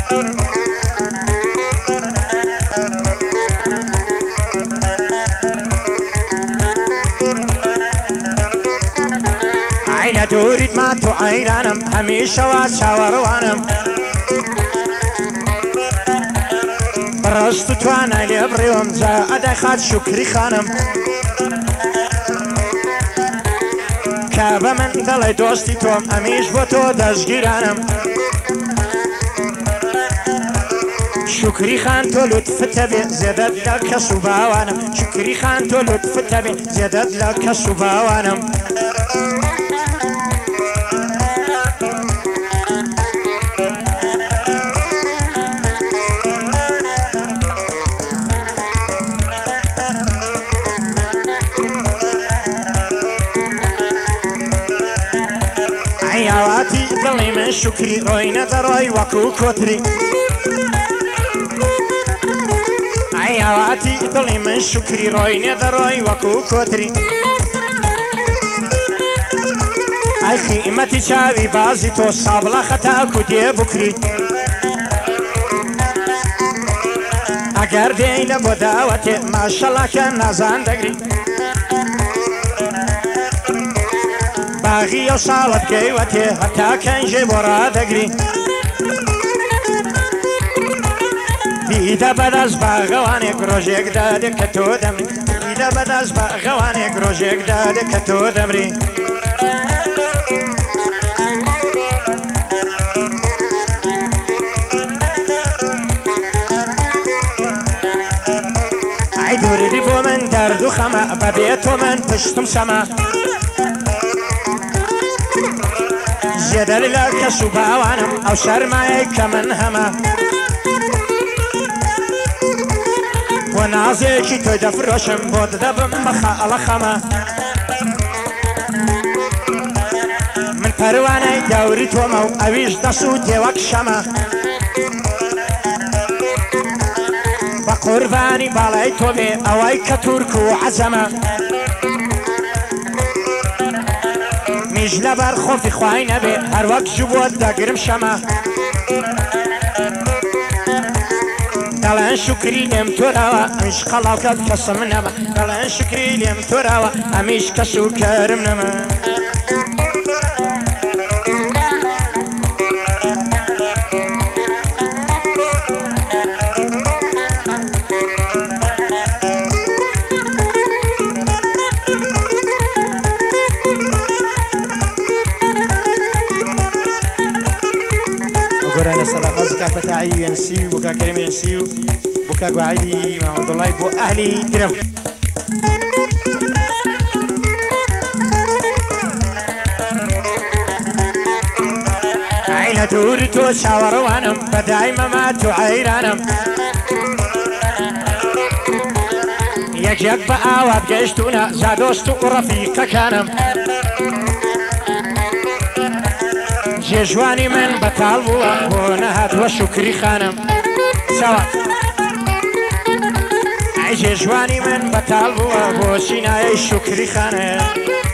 عينه تريد ما تعيرانم هميشه وشاوروانم برست توانا لبريوم زاد خاد شكري خانم كابا من دلي دوستي توم اميش بوتو دزگيرانم شكري خان تو لطف تبي زيادت لك صباوانم شكري خان تو لطف تبي زيادت لك صباوانم عيواتي دلي من شكري روينا دروي وكو كوتري عيواتي دلي من شكري روينا دروي وكو كوتري اي خيمتي شاوي بازي تو صابلا خطا كودي بكري اگر دين بداوتي ما شاء الله كان نازان دقري باغي وصالت قيوتي حتى كان جبرا دقري بيدا بداز باغواني روجيك دادي كتو دمري بيدا بداز باغواني روجيك دادي كتو دمري عيدوري دي بو من دردو خما ببيتو من پشتم سما زيادة لك سباوانم او شرماي كمن هما ونازيكي تو دفروشم بود دبم بخا خما من پرواني دوري تومو اويش دسو ديوك شما بقرباني بالاي توبي اوي كتوركو عزما ميجلا برخوفي خواهي نبي هر وقت جبود دقرم شما دلان شكري لم تراوا مش خلاو كد كسم نما دلان شكري لم تراوا اميش كسو كرم نما قرانا صلاة بكا فتاعي ينسيو بكا كريم ينسيو بكا قاعدي محمد الله بو أهلي درو عينة دورتو شاوروانم بدايما ما تعيرانم يك بقى وابقشتونا زادوستو رفيقا كانم جواني من بطال بوا ونهد وشكري خانم سوا جواني من بطال بوا وسيناي شكري خانم